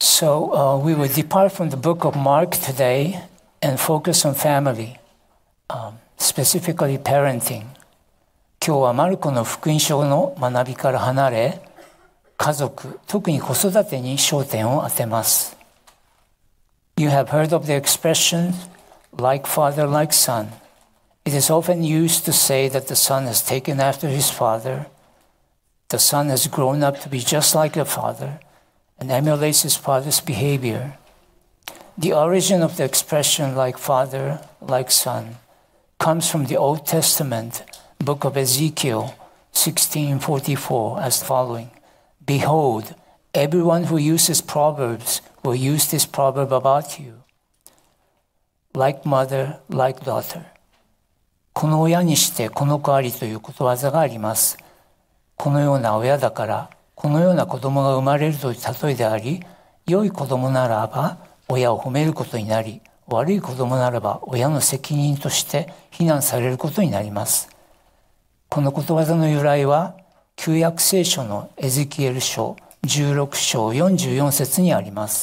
So we will depart from the book of Mark today and focus on family, specifically parenting. 今日はマルコの福音書の学びから離れ、家族、特に子育てに焦点を当てます。You have heard of the expression, like father, like son. It is often used to say that the son has taken after his father. The son has grown up to be just like the father and emulates his father's behavior. The origin of the expression like father, like son comes from the Old Testament book of Ezekiel 16:44 as following. Behold, everyone who uses proverbs will use this proverb about you. Like mother, like daughter. この親にしてこの子ありということわざがあります。このような親だからこのような子供が生まれるという例えであり、良い子供ならば親を褒めることになり、悪い子供ならば親の責任として非難されることになります。このことわざの由来は旧約聖書のエゼキエル書16章44節にあります。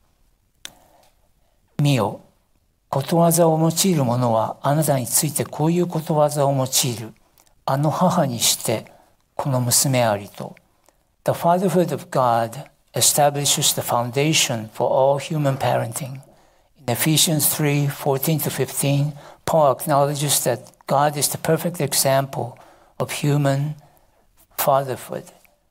見よ、ことわざを用いる者はあなたについてこういうことわざを用いる。あの母にしてこの娘ありと。The fatherhood of God establishes the foundation for all human parenting. In Ephesians 3:14-15, Paul acknowledges that God is the perfect example of human fatherhood.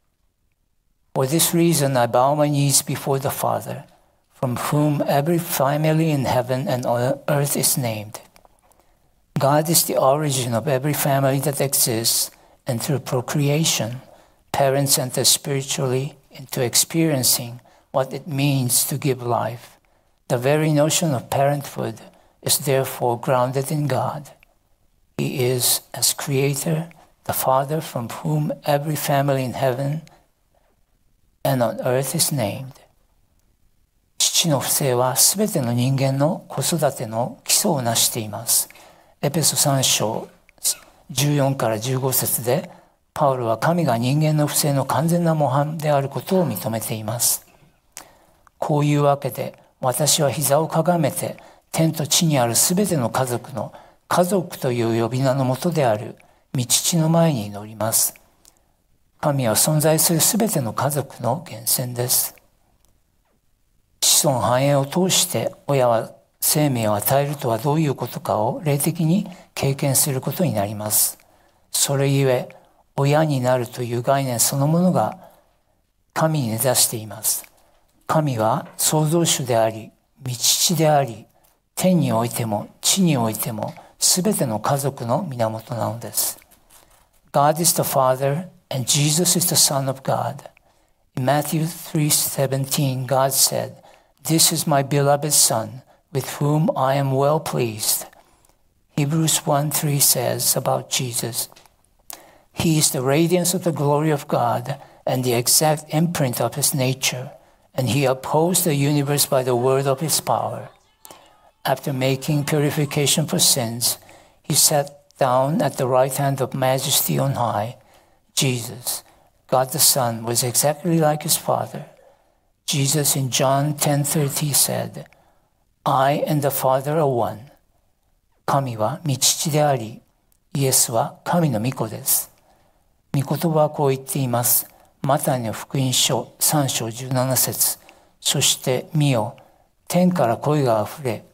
For this reason, I bow my knees before the Father, from whom every family in heaven and on earth is named. God is the origin of every family that exists, and through procreation, parents enter spiritually into experiencing what it means to give life. The very notion of parenthood is therefore grounded in God. He is, as creator, the Father from whom every family in heaven and on earth is named. 父の不正はすべての人間の子育ての基礎を成しています。エペソ3章14から15節で、パウロは神が人間の不正の完全な模範であることを認めています。こういうわけで、私は膝をかがめて、天と地にあるすべての家族の家族という呼び名のもとである御父の前に祈ります。神は存在するすべての家族の源泉です。子孫繁栄を通して親は生命を与えるとはどういうことかを霊的に経験することになります。それゆえ、親になるという概念そのものが神に根ざしています。神は創造主であり、御父であり、天においても地においてもすべての家族の源なのです。God is the Father and Jesus is the Son of God. In Matthew 3:17, God said, This is my beloved Son, with whom I am well pleased. Hebrews 1:3 says about Jesus, He is the radiance of the glory of God and the exact imprint of his nature, and he upholds the universe by the word of his power. After making purification for sins, he sat down at the right hand of majesty on high. Jesus, God the Son, was exactly like his Father. Jesus in John 10:30 said, I and the Father are one. 神は御父であり、イエスは神の御子です。御言葉はこう言っています。マタイの福音書3章17節。そして見よ、天から声があふれ、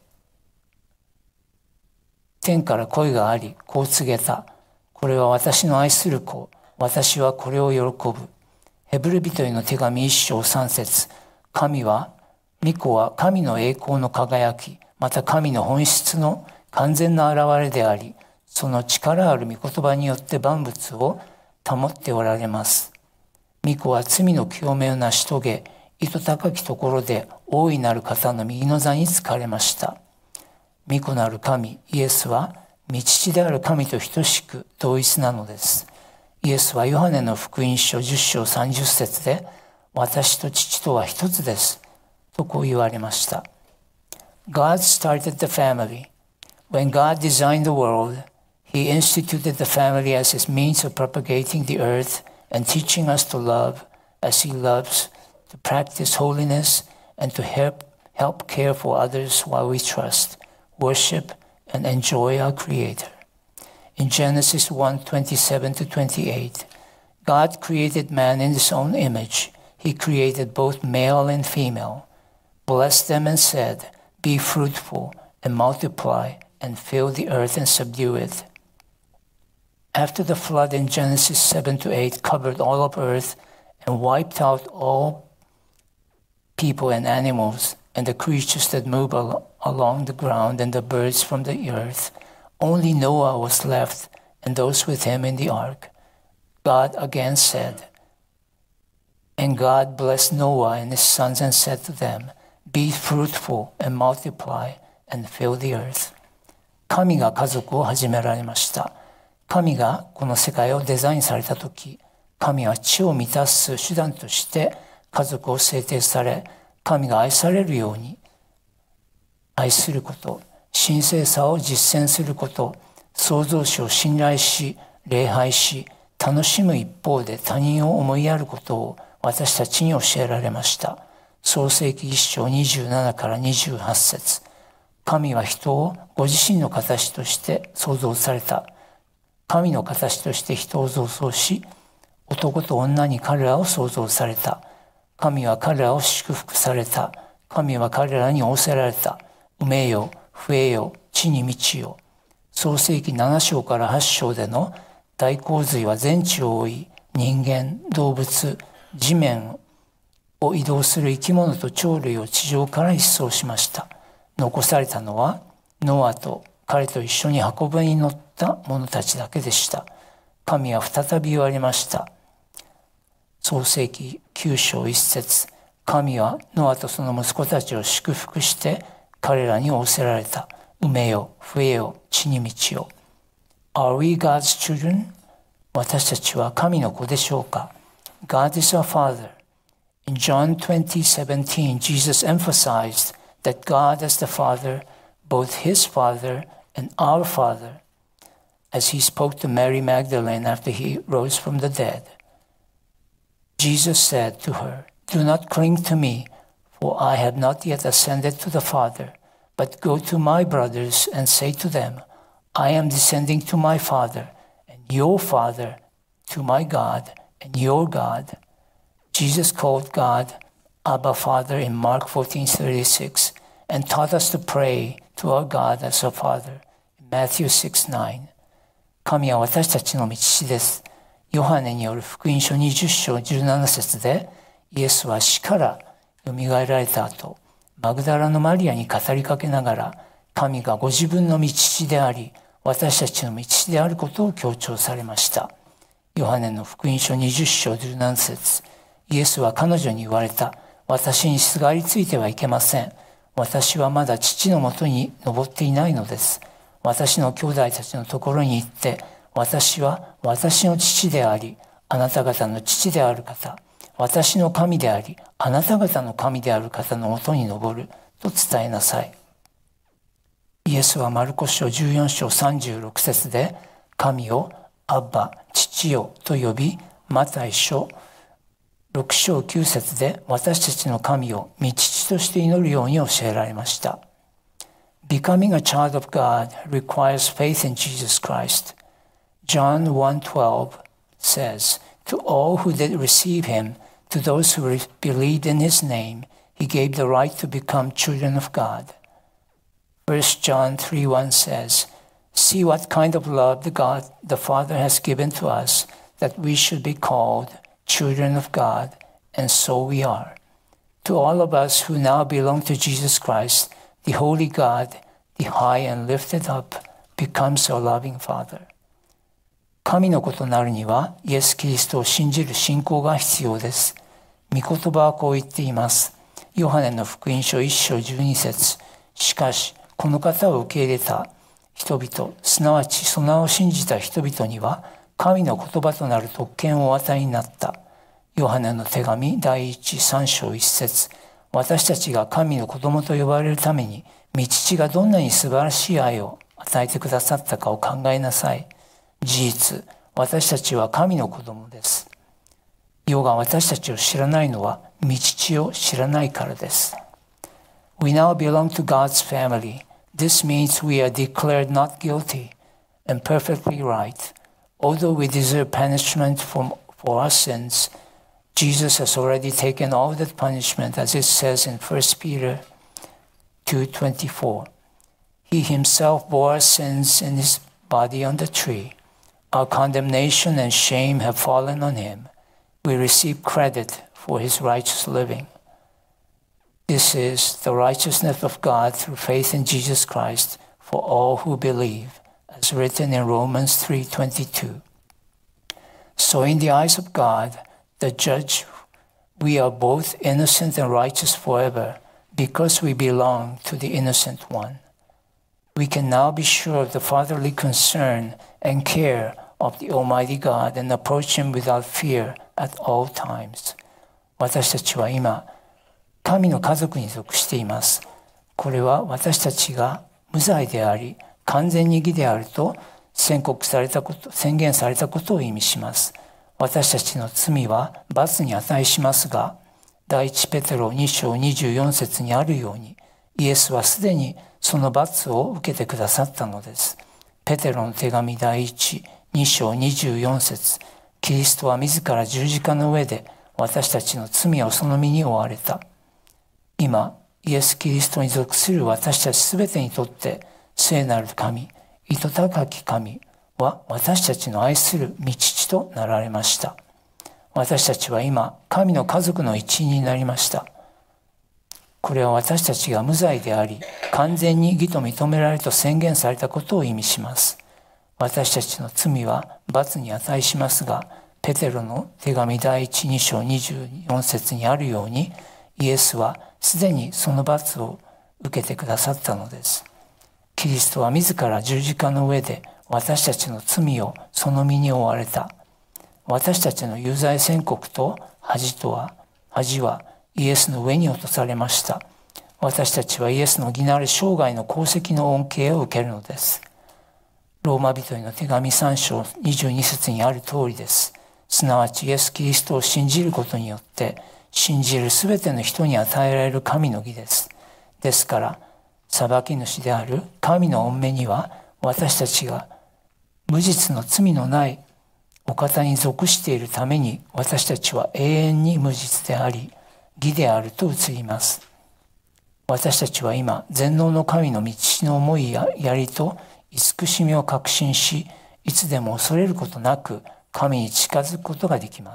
天から声があり、こう告げた。これは私の愛する子。私はこれを喜ぶ。ヘブル人への手紙1章3節。神は、御子は神の栄光の輝き、また神の本質の完全な現れであり、その力ある御言葉によって万物を保っておられます。御子は罪の清めを成し遂げ、意図高きところで大いなる方の右の座に就かれました。御子なる神、イエスは、御父である神と等しく同一なのです。イエスはヨハネの福音書10章30節で、私と父とは一つです。とこう言われました。God started the family. When God designed the world, He instituted the family as His means of propagating the earth and teaching us to love as He loves, to practice holiness and to help care for others while we trust, worship, and enjoy our Creator. In Genesis 1:27-28, God created man in his own image. He created both male and female, blessed them and said, "Be fruitful and multiply and fill the earth and subdue it." After the flood in Genesis 7-8 covered all of earth and wiped out all people and animals and the creatures that move along the ground and the birds from the earth, only Noah was left and those with him in the ark. God again said, "And God blessed Noah and his sons and said to them, Be fruitful and multiply and fill the earth." 神が家族を始められました。神がこの世界をデザインされたとき、神は地を満たす手段として家族を制定され、神が愛されるように愛すること、神聖さを実践すること、創造主を信頼し、礼拝し、楽しむ一方で他人を思いやることを私たちに教えられました。創世記1章27から28節。神は人をご自身の形として創造された。神の形として人を造像し、男と女に彼らを創造された。神は彼らを祝福された。神は彼らに仰せられた。産めよ、増えよ、地に満ちよ。創世記7章から8章での大洪水は全地を覆い、人間、動物、地面を移動する生き物と鳥類を地上から一掃しました。残されたのはノアと彼と一緒に箱舟に乗った者たちだけでした。神は再び言われました。創世記9章1節。神はノアとその息子たちを祝福して彼らに仰せられた。産めよ、増えよ、地に満ちよ。Are we God's children? 私たちは神の子でしょうか？ God is our Father. In John 20:17, Jesus emphasized that God as the Father, both his Father and our Father, as he spoke to Mary Magdalene after he rose from the dead. Jesus said to her, "Do not cling to me, for I have not yet ascended to the Father, but go to my brothers and say to them, I am descending to my Father and your Father, to my God and your God." Jesus called God Abba Father in Mark 14:36 and taught us to pray to our God as our Father in Matthew 6:9. 神は私たちの御父です。ヨハネによる福音書20章17節で、イエスは死からよみがえられた後、マグダラのマリアに語りかけながら、神がご自分の御父であり、私たちの御父であることを強調されました。ヨハネの福音書20章17節。イエスは彼女に言われた。私にすがりついてはいけません。私はまだ父のもとに登っていないのです。私の兄弟たちのところに行って、私は私の父であり、あなた方の父である方、私の神であり、あなた方の神である方のもとに登ると伝えなさい。イエスはマルコ書14章36節で、神をアッバ、父よと呼び、マタイ書6章9節で私たちの神を御父として祈るように教えられました。Becoming a child of God requires faith in Jesus Christ. John 1:12 says, "To all who did receive him, to those who believed in his name, he gave the right to become children of God." 1 John 3:1 says, "See what kind of love God the Father has given to us, that we should be called children of God, and so we are." To all of us who now belong to Jesus Christ, the Holy God, the high and lifted up, becomes our loving Father. 神の子となるには、イエス・キリストを信じる信仰が必要です。御言葉はこう言っています。ヨハネの福音書1章12節。しかし、この方を受け入れた人々、すなわちその名を信じた人々には、神の言葉となる特権をお与えになった。ヨハネの手紙第3章1節。私たちが神の子供と呼ばれるために、御父がどんなに素晴らしい愛を与えてくださったかを考えなさい。事実、私たちは神の子供です。世が私たちを知らないのは、御父を知らないからです。 We now belong to God's family. This means we are declared not guilty and perfectly right. Although we deserve punishment for our sins, Jesus has already taken all that punishment, as it says in 1 Peter 2:24. He himself bore our sins in his body on the tree. Our condemnation and shame have fallen on him. We receive credit for his righteous living. This is the righteousness of God through faith in Jesus Christ for all who believe, as written in Romans 3:22. So in the eyes of God, the judge, we are both innocent and righteous forever because we belong to the innocent one. We can now be sure of the fatherly concern and care of the Almighty God and approach him without fear at all times. 私たちは今、神の家族に属しています。これは私たちが無罪であり、完全に義であると宣言されたことを意味します。私たちの罪は罰に値しますが、第一ペテロ2章24節にあるように、イエスはすでにその罰を受けてくださったのです。ペテロの手紙第2章24節、キリストは自ら十字架の上で私たちの罪をその身に負われた。今、イエス・キリストに属する私たちすべてにとって、聖なる神、糸高き神は私たちの愛する御父となられました。私たちは今、神の家族の一員になりました。これは私たちが無罪であり、完全に義と認められると宣言されたことを意味します。私たちの罪は罰に値しますが、ペテロの手紙第2章24節にあるように、イエスはすでにその罰を受けてくださったのです。キリストは自ら十字架の上で私たちの罪をその身に負われた。私たちの有罪宣告と恥はイエスの上に落とされました。私たちはイエスの義なる生涯の功績の恩恵を受けるのです。ローマ人への手紙3章22節にある通りです。すなわちイエス・キリストを信じることによって信じるすべての人に与えられる神の義です。ですから裁き主である神の御目には私たちが無実の罪のないお方に属しているために私たちは永遠に無実であり義であると映ります。私たちは今全能の神の道の思いや槍と慈しみを確信し、いつでも恐れることなく神に近づくことができます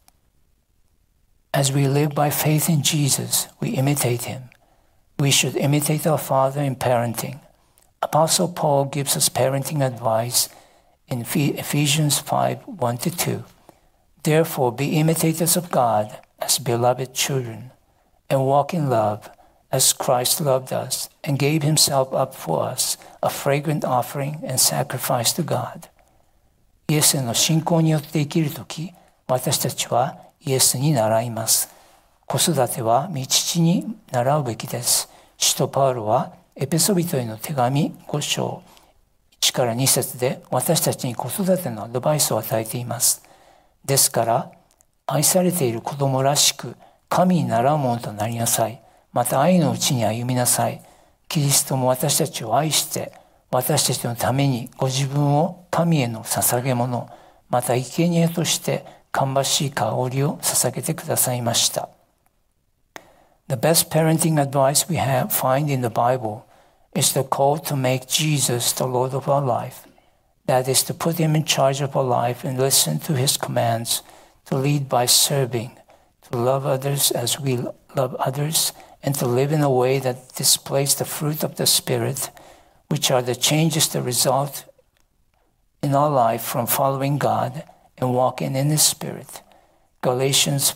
。As we live by faith in Jesus, we imitate him. We should imitate our Father in parenting. Apostle Paul gives us parenting advice in Ephesians 5:1-2. Therefore, be imitators of God as beloved children, and walk in love as Christ loved us and gave himself up for us, a fragrant offering and sacrifice to God. イエスへの信仰によって生きるとき、私たちはイエスに倣います。子育ては御父に習うべきです。使徒パウロはエペソビトへの手紙5章1から2節で私たちに子育てのアドバイスを与えています。ですから、愛されている子供らしく神に倣うものとなりなさい。また愛のうちに歩みなさい。キリストも私たちを愛して私たちのためにご自分を神への捧げ物、また生贄として芳しい香りを捧げてくださいました。The best parenting advice we find in the Bible is the call to make Jesus the Lord of our life. That is to put him in charge of our life and listen to his commands, to lead by serving, to love others as we love others, and to live in a way that displays the fruit of the Spirit, which are the changes that result in our life from following God and walking in his Spirit. Galatians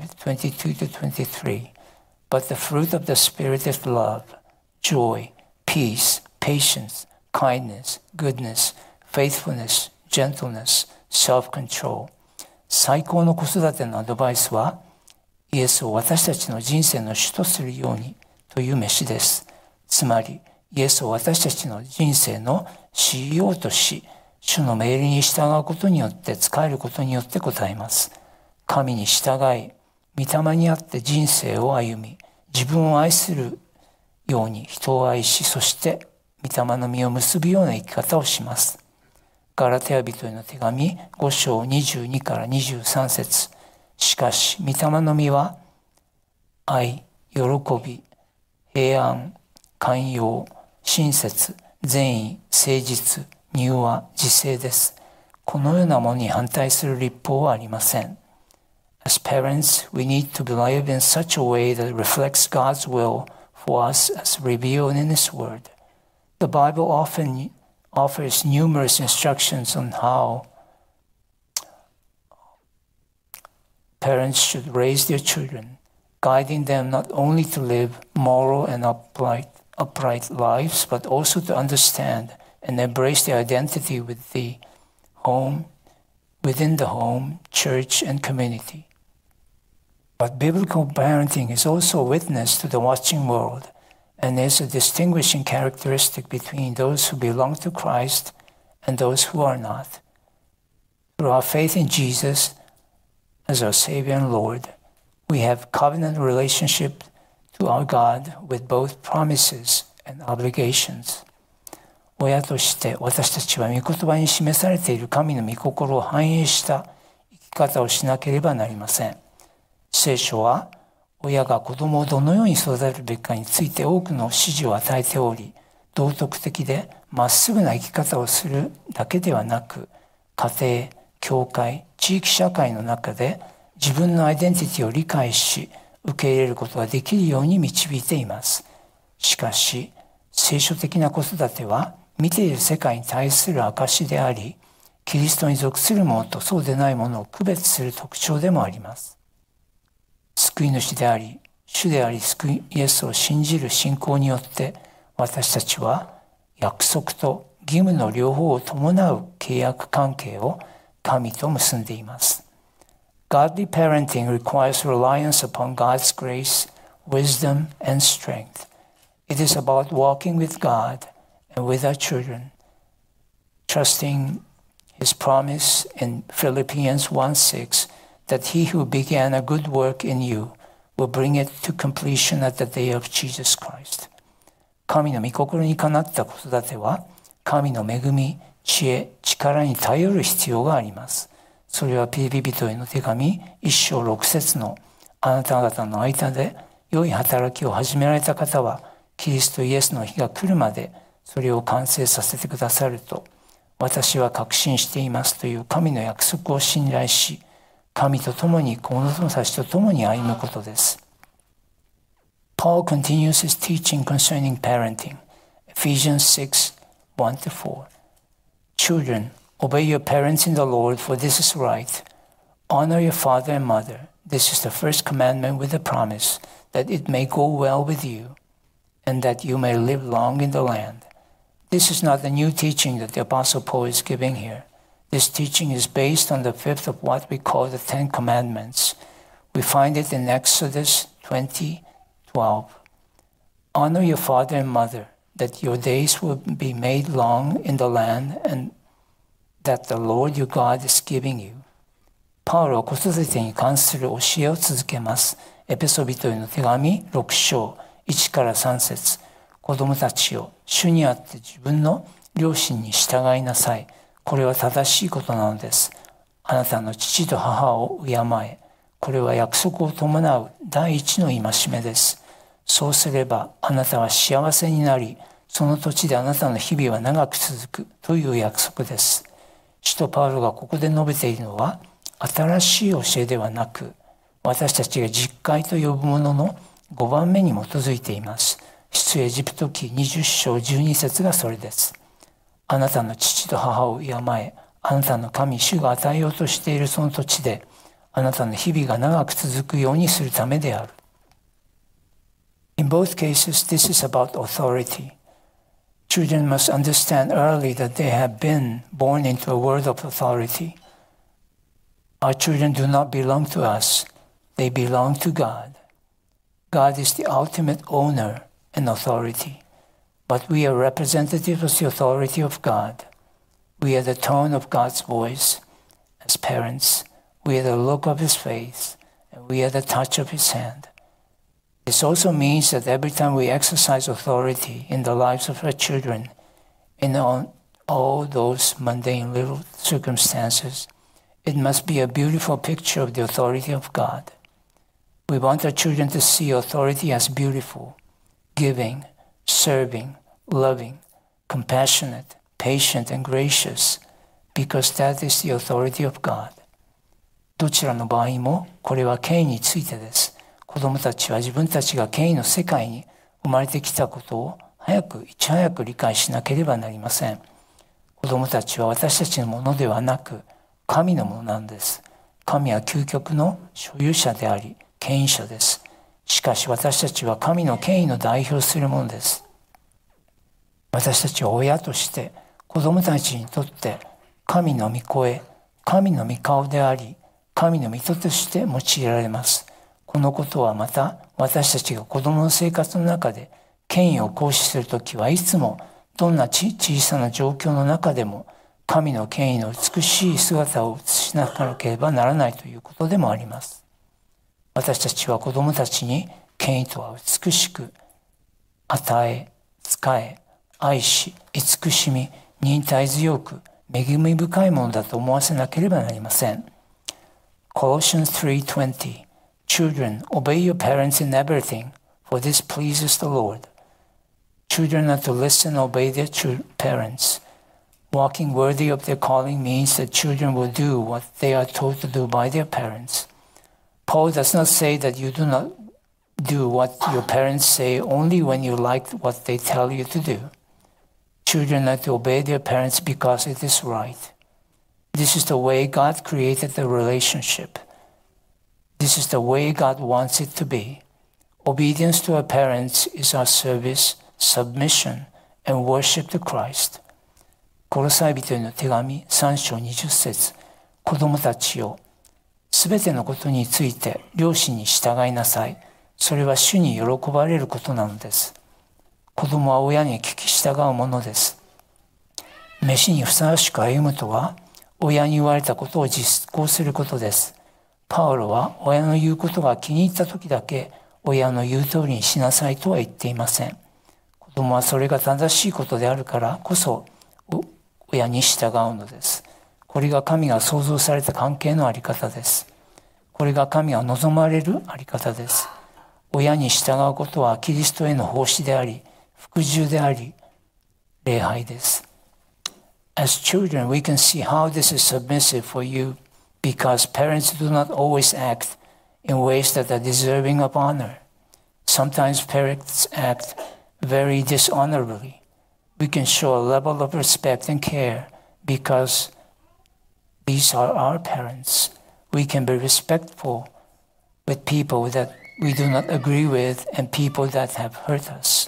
5:22-23. But the fruit of the Spirit is love, joy, peace, patience, kindness, goodness, faithfulness, gentleness, self-control. 最高の子育てのアドバイスは、イエスを私たちの人生の主とするようにという召です。つまり、イエスを私たちの人生の CEO とし、主の命令に従うことによって仕えることによって答えます。神に従い、御霊にあって人生を歩み、自分を愛するように人を愛し、そして御霊の実を結ぶような生き方をします。ガラテヤ人への手紙5章22から23節。しかし、御霊の実は愛、喜び、平安、寛容、親切、善意、誠実、柔和、自制です。このようなものに反対する律法はありません。As parents, we need to live in such a way that reflects God's will for us as revealed in His Word. The Bible often offers numerous instructions on how parents should raise their children, guiding them not only to live moral and upright lives, but also to understand and embrace their identity within the home, church, and community. But biblical parenting is also a witness to the watching world and is a distinguishing characteristic between those who belong to Christ and those who are not. Through our faith in Jesus as our Savior and Lord, we have covenant relationship to our God with both promises and obligations. 親として私たちは御言葉に示されている神の御心を反映した生き方をしなければなりません。聖書は親が子供をどのように育てるべきかについて多くの指示を与えており、道徳的でまっすぐな生き方をするだけではなく、家庭、教会、地域社会の中で自分のアイデンティティを理解し、受け入れることができるように導いています。しかし、聖書的な子育ては見ている世界に対する証であり、キリストに属するものとそうでないものを区別する特徴でもあります。救い主であり、主であり救いイエスを信じる信仰によって、私たちは約束と義務の両方を伴う契約関係を神と結んでいます。Godly parenting requires reliance upon God's grace, wisdom, and strength. It is about walking with God and with our children, trusting His promise in Philippians 1:6 that He who began a good work in you will bring it to completion at the day of Jesus Christ. 神の御心にかなった子育ては、神の恵み、知恵、力に頼る必要があります。それはピリピ人への手紙1章6節のあなた方の間で良い働きを始められた方は、キリストイエスの日が来るまでそれを完成させてくださると、私は確信していますという神の約束を信頼し、神と共に子供たちと共に歩むことです。Paul continues his teaching concerning parenting. Ephesians 6:1-4. Children, obey your parents in the Lord, for this is right. Honor your father and mother. This is the first commandment with a promise, that it may go well with you, and that you may live long in the land. This is not the new teaching that the Apostle Paul is giving here. This teaching is based on the fifth of what we call the Ten Commandments. We find it in Exodus 20:12. Honor your father and mother, that your days will be made long in the land, and that the Lord your God is giving you. パウロは子育てに関する教えを続けます。エペソビトへの手紙6章1から3節。子供たちよ、主にあって自分の両親に従いなさい。これは正しいことなのです。あなたの父と母を敬え。これは約束を伴う第一の戒めです。そうすればあなたは幸せになり、その土地であなたの日々は長く続くという約束です。使徒パウロがここで述べているのは、新しい教えではなく、私たちが実会と呼ぶものの5番目に基づいています。出エジプト記20章12節がそれです。あなたの父と母を敬え、あなたの神主が与えようとしているその土地で、あなたの日々が長く続くようにするためである。In both cases, this is about authority. Children must understand early that they have been born into a world of authority. Our children do not belong to us. They belong to God. God is the ultimate owner and authority. But we are representatives of the authority of God. We are the tone of God's voice. As parents, we are the look of His face, and we are the touch of His hand. This also means that every time we exercise authority in the lives of our children, in all those mundane little circumstances, it must be a beautiful picture of the authority of God. We want our children to see authority as beautiful, giving, serving, loving, compassionate, patient, and gracious, because that is the authority of God. どちらの場合もこれは権威についてです。子供たちは自分たちが権威の世界に生まれてきたことをいち早く理解しなければなりません。子供たちは私たちのものではなく、神のものなんです。神は究極の所有者であり、権威者です。しかし私たちは神の権威の代表するものです。私たちは親として子供たちにとって神の御声、神の御顔であり、神の御手として用いられます。このことはまた私たちが子供の生活の中で権威を行使するときはいつもどんな小さな状況の中でも神の権威の美しい姿を映しなければならないということでもあります。私たちは子供たちに権威とは美しく与え、仕え、愛し、慈しみ、忍耐強く、恵み深いものだと思わせなければなりません。Colossians 3:20 Children, obey your parents in everything, for this pleases the Lord. Children are to listen and obey their parents. Walking worthy of their calling means that children will do what they are told to do by their parents. Paul does not say that you do not do what your parents say only when you like what they tell you to do. Children are to obey their parents because it is right. This is the way God created the relationship. This is the way God wants it to be. Obedience to our parents is our service, submission, and worship to Christ. コロサイ人への手紙3章20節子供たちよ、すべてのことについて両親に従いなさい。それは主に喜ばれることなのです。子供は親に聞き従うものです。召しにふさわしく歩むとは、親に言われたことを実行することです。パウロは親の言うことが気に入った時だけ親の言う通りにしなさいとは言っていません。子供はそれが正しいことであるからこそ親に従うのです。これが神が創造された関係のあり方です。これが神が望まれるあり方です。親に従うことはキリストへの奉仕であり、服従であり、礼拝です。As children, we can see how this is submissive for you because parents do not always act in ways that are deserving of honor. Sometimes parents act very dishonorably. We can show a level of respect and care because these are our parents. We can be respectful with people that we do not agree with and people that have hurt us.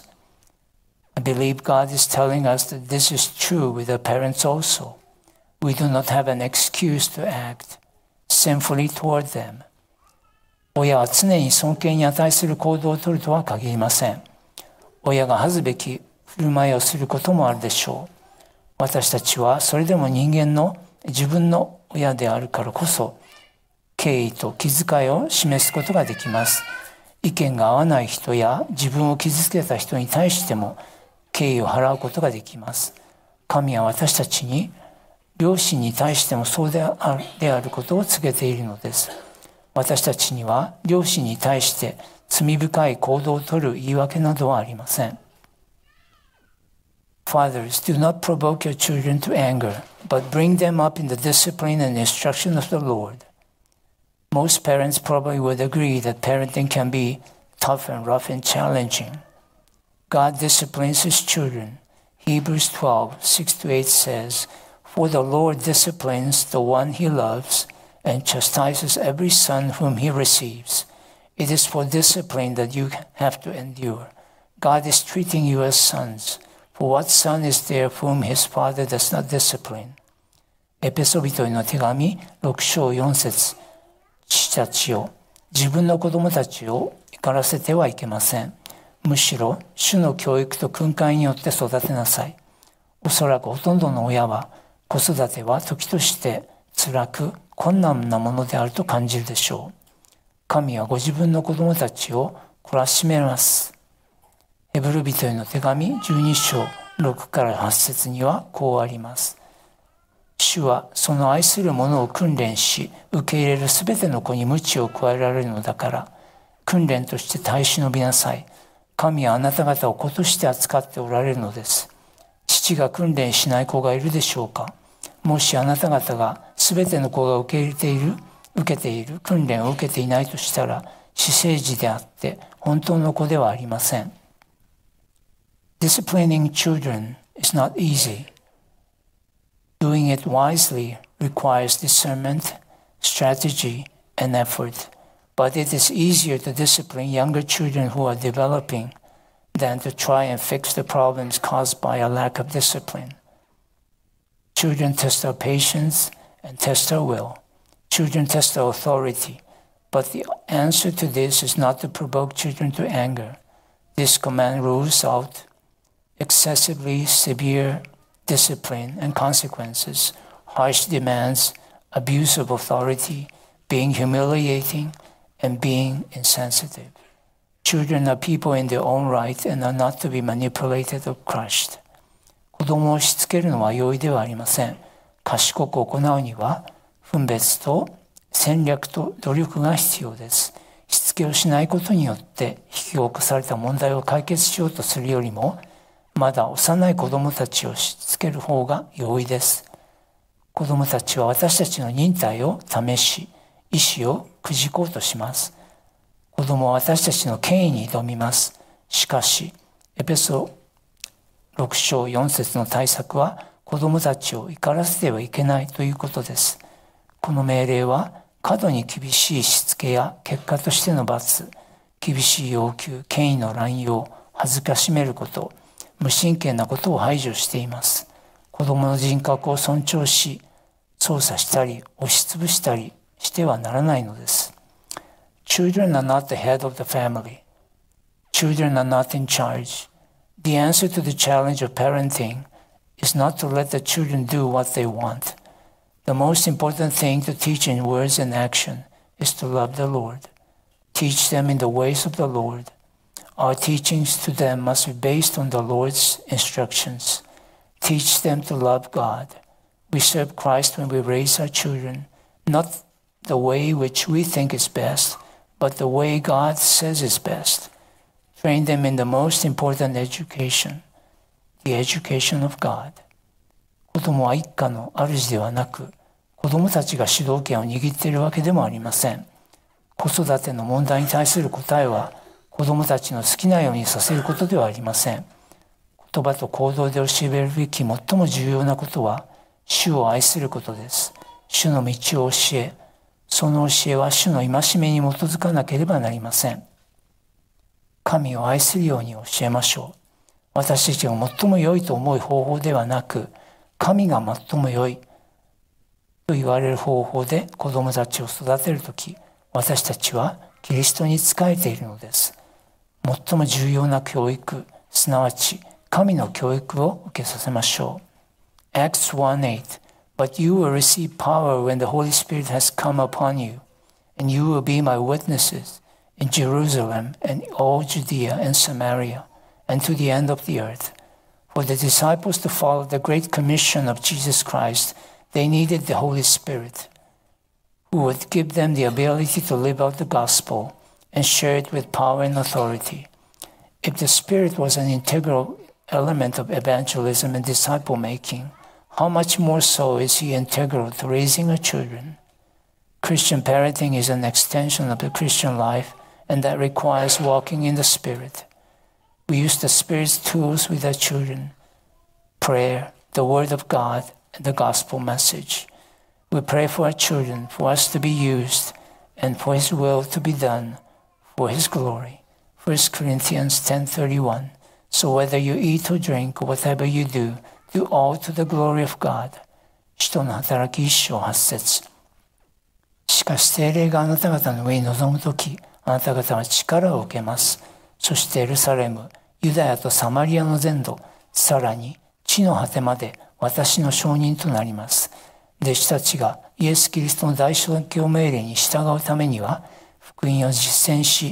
I believe God is telling us that this is true with our parents also. We do not have an excuse to act sinfully toward them. 親は常に尊敬に値する行動をとるとは限りません。親が恥ずべき振る舞いをすることもあるでしょう。私たちはそれでも人間の自分の親であるからこそ敬意と気遣いを示すことができます。意見が合わない人や自分を傷つけた人に対しても敬意を払うことができます。神は私たちに両親に対してもそうであることを告げているのです。私たちには両親に対して罪深い行動をとる言い訳などはありません。Fathers, do not provoke your children to anger, but bring them up in the discipline and instruction of the Lord. Most parents probably would agree that parenting can be tough and rough and challenging. God disciplines his children. Hebrews 12:6-8 says, For the Lord disciplines the one he loves and chastises every son whom he receives. It is for discipline that you have to endure. God is treating you as sons. For what son is there whom his father does not discipline? エペソビトへの手紙6章4節父たちよ、自分の子供たちを怒らせてはいけません。むしろ主の教育と訓戒によって育てなさい。おそらくほとんどの親は子育ては時として辛く困難なものであると感じるでしょう。神はご自分の子供たちを懲らしめます。ヘブル人への手紙12章6から8節にはこうあります。主はその愛する者を訓練し、受け入れるすべての子に鞭を加えられるのだから、訓練として耐え忍びなさい。神はあなた方を子として扱っておられるのです。父が訓練しない子がいるでしょうか。もしあなた方がすべての子が受けている訓練を受けていないとしたら、私生児であって本当の子ではありません。Disciplining children is not easy. Doing it wisely requires discernment, strategy, and effort. But it is easier to discipline younger children who are developing than to try and fix the problems caused by a lack of discipline. Children test our patience and test our will. Children test our authority. But the answer to this is not to provoke children to anger. This command rules out excessively severe discipline and consequences, harsh demands, abuse of authority, being humiliating, and being insensitive. Children are people in their own right and are not to be manipulated or crushed. 子供を押し付けるのは容易ではありません。賢く行うには分別と戦略と努力が必要です。しつけをしないことによって引き起こされた問題を解決しようとするよりも、まだ幼い子供たちをしつける方が容易です。子供たちは私たちの忍耐を試し、意志をくじこうとします。子供は私たちの権威に挑みます。しかし、エペソ6章4節の対策は、子供たちを怒らせてはいけないということです。この命令は、過度に厳しいしつけや結果としての罰、厳しい要求、権威の乱用、恥ずかしめること、無神経なことを排除しています。子供の人格を尊重し、操作したり、押しつぶしたりしてはならないのです。Children are not the head of the family. Children are not in charge. The answer to the challenge of parenting is not to let the children do what they want. The most important thing to teach in words and action is to love the Lord. Teach them in the ways of the Lord. Our teachings to them must be based on the Lord's instructions. Teach them to love God. We serve Christ when we raise our children, not the way which we think is best, but the way God says is best. Train them in the most important education, the education of God. 子供は一家の主ではなく、子供たちが主導権を握っているわけでもありません。子育ての問題に対する答えは、子供たちの好きなようにさせることではありません。言葉と行動で教えるべき最も重要なことは、主を愛することです。主の道を教え、その教えは主の戒めに基づかなければなりません。神を愛するように教えましょう。私たちが最も良いと思う方法ではなく、神が最も良いと言われる方法で子供たちを育てるとき、私たちはキリストに仕えているのです。最も重要な教育、すなわち神の教育を受けさせましょう。Acts 1:8 But you will receive power when the Holy Spirit has come upon you, and you will be my witnesses in Jerusalem and all Judea and Samaria, and to the end of the earth. For the disciples to follow the great commission of Jesus Christ, they needed the Holy Spirit, who would give them the ability to live out the gospel and share it with power and authority. If the Spirit was an integral element of evangelism and disciple making, how much more so is he integral to raising our children? Christian parenting is an extension of the Christian life, and that requires walking in the Spirit. We use the Spirit's tools with our children: prayer, the Word of God, and the gospel message. We pray for our children, for us to be used, and for His will to be done, for His glory. 1 Corinthians 10:31. So whether you eat or drink or whatever you do, do all to the glory of God. 使徒の働き1章8節。しかし聖霊があなた方の上に臨むとき、あなた方は力を受けます。そしてエルサレム、ユダヤとサマリアの全土、さらに地の果てまで私の証人となります。弟子たちがイエス・キリストの大宣教命令に従うためには、福音を実践し、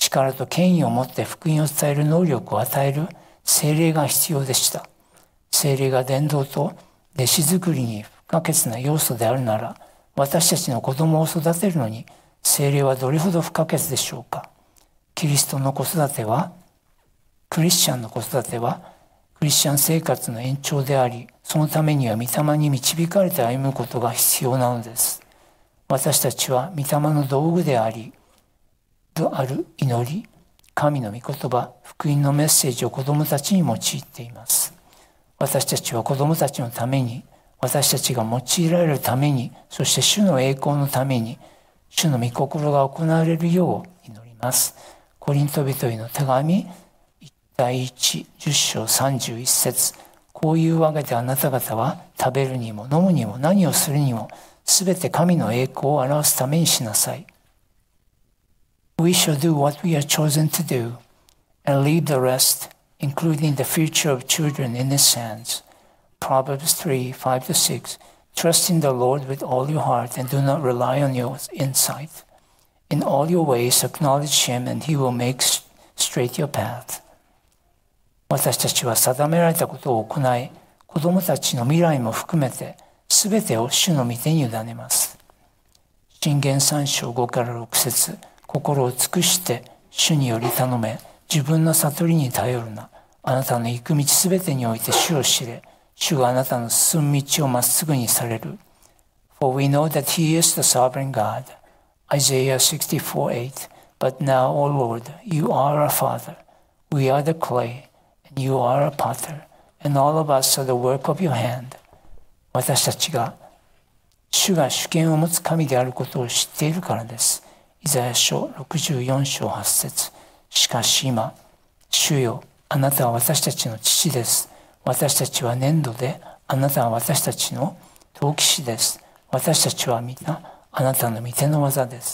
力と権威を持って福音を伝える能力を与える聖霊が必要でした。聖霊が伝道と弟子作りに不可欠な要素であるなら、私たちの子供を育てるのに聖霊はどれほど不可欠でしょうか。キリストの子育ては、クリスチャンの子育てはクリスチャン生活の延長であり、そのためには御霊に導かれて歩むことが必要なのです。私たちは御霊の道具である祈り、神の御言葉、福音のメッセージを子どもたちに用いています。私たちは子どもたちのために、私たちが用いられるために、そして主の栄光のために、主の御心が行われるよう祈ります。コリント人への手紙第1、10章31節。こういうわけであなた方は食べるにも飲むにも何をするにもすべて神の栄光を表すためにしなさい。We shall do what we are chosen to do and leave the rest, including the future of children, in His hands. Proverbs 3, 5-6. Trust in the Lord with all your heart and do not rely on your insight. In all your ways acknowledge Him and He will make straight your path. 私たちは定められたことを行い、子供たちの未来も含めてすべてを主の御手に委ねます。箴言3章5から6節。心を尽くして主により頼め、自分の悟りに頼るな。あなたの行く道すべてにおいて主を知れ、主があなたの進む道をまっすぐにされる。For we know that He is the sovereign God. Isaiah 64:8. But now, O Lord, you are our Father. We are the clay, and you are a potter, and all of us are the work of your hand. 私たちが主が主権を持つ神であることを知っているからです。イザヤ書64章8節。しかし今、主よ、あなたは私たちの父です。私たちは粘土で、あなたは私たちの陶器師です。私たちは皆、あなたの御手の技です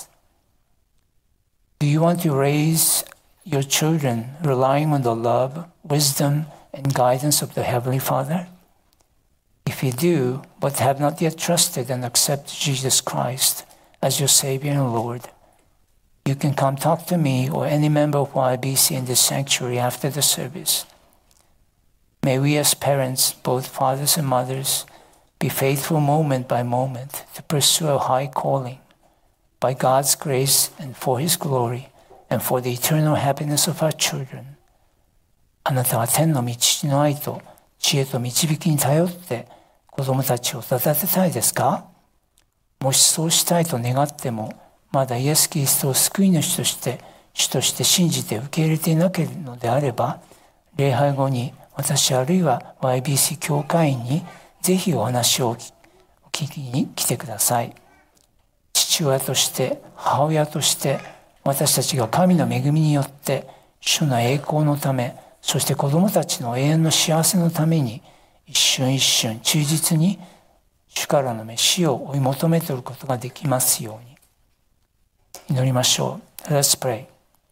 。Do you want to raise your children relying on the love, wisdom, and guidance of the Heavenly Father? If you do, but have not yet trusted and accepted Jesus Christ as your Savior and Lord, you can come talk to me or any member of YBC in this sanctuary after the service. May we as parents, both fathers and mothers, be faithful moment by moment to pursue a high calling by God's grace and for His glory and for the eternal happiness of our children. あなたは天の道の愛と知恵と導きに頼って子供たちを育てたいですか？もしそうしたいと願っても、まだイエス・キリストを救い主として主として信じて受け入れていなければのであれば、礼拝後に私あるいは YBC 教会員にぜひお話を聞きに来てください。父親として母親として私たちが神の恵みによって主の栄光のため、そして子どもたちの永遠の幸せのために一瞬一瞬忠実に主からの召しを追い求めていることができますように。祈りましょう。Let's pray.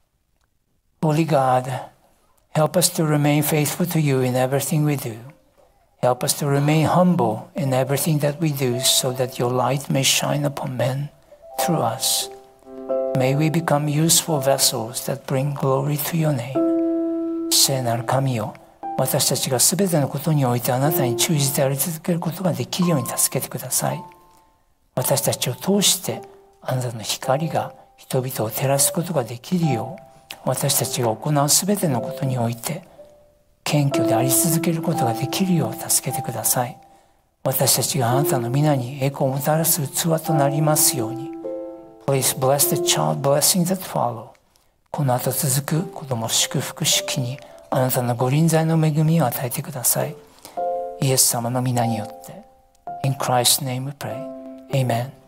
Holy God, help us to remain faithful to you in everything we do. Help us to remain humble in everything that we do so that your light may shine upon men through us. May we become useful vessels that bring glory to your name. 聖なる神よ、私たちがすべてのことにおいてあなたに忠実であり続けることができるように助けてください。私たちを通してあなたの光が人々を照らすことができるよう、私たちが行うすべてのことにおいて謙虚であり続けることができるよう助けてください。私たちがあなたの皆に栄光をもたらす器となりますように。Please bless the child blessings that follow. この後続く子供祝福式にあなたのご臨在の恵みを与えてください。イエス様の皆によって。In Christ's name we pray. Amen.